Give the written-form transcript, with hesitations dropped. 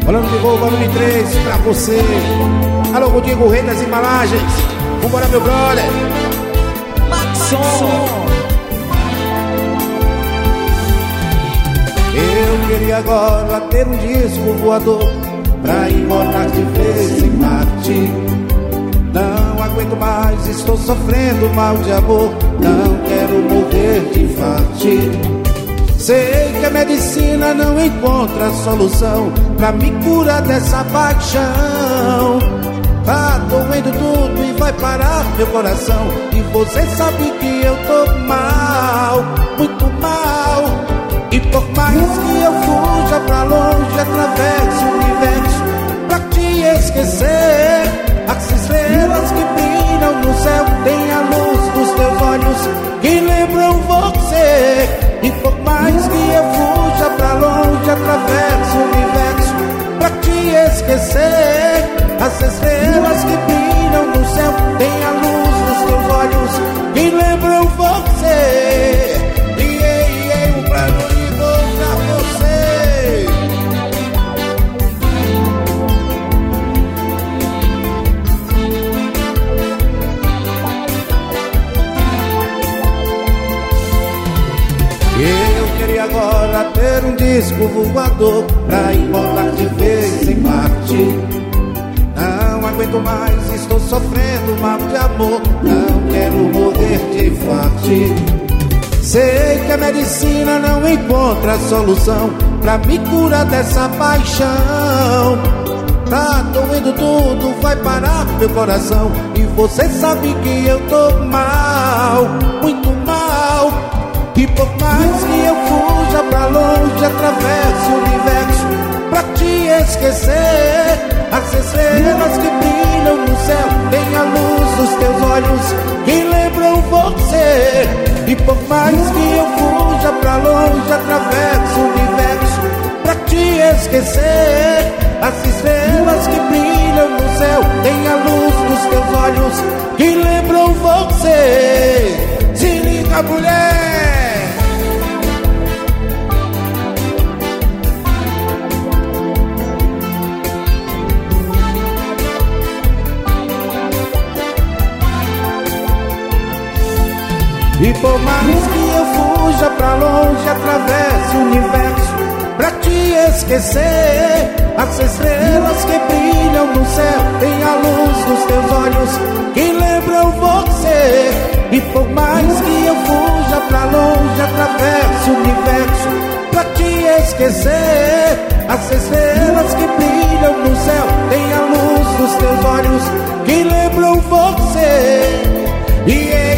Falando de gol, volume 3 pra você. Alô, Rodrigo, rei das embalagens. Vambora, meu brother. Maxson. Eu queria agora ter um disco voador pra ir morar de vez em Marte. Não aguento mais, estou sofrendo mal de amor. Não quero morrer de infarte. Sei que a medicina não encontra solução pra me curar dessa paixão. Tá doendo tudo e vai parar meu coração. E você sabe que eu tô mal, muito mal. E por mais que eu fuja pra longe, atravesse o universo pra te esquecer, as estrelas que brilham no céu têm a luz dos teus olhos que lembram você. E por mais que eu fuja pra longe, atravesse o universo pra te esquecer, as estrelas que brilham no céu têm a luz dos teus olhos que lembram você. Um plano de gol pra você. Eu queria agora ter um disco voador pra ir morar de vez em Marte. Não aguento mais, estou sofrendo mal de amor. Não quero morrer de infarte. Sei que a medicina não encontra solução pra me curar dessa paixão. Tá doendo tudo, vai parar meu coração. E você sabe que eu tô mal, muito mal. E por mais que eu fuja pra longe, atravesse o universo pra te esquecer, as estrelas que brilham no céu têm a luz dos teus olhos que lembram você. E por mais que eu fuja pra longe, atravesse o universo pra te esquecer, as estrelas que brilham no céu têm a luz dos teus olhos que lembram você. Se liga, mulher! E por mais que eu fuja pra longe, atravesse o universo pra te esquecer, as estrelas que brilham no céu têm a luz dos teus olhos que lembram você. E por mais que eu fuja pra longe, atravesse o universo pra te esquecer, as estrelas que brilham no céu têm a luz dos teus olhos que lembram você.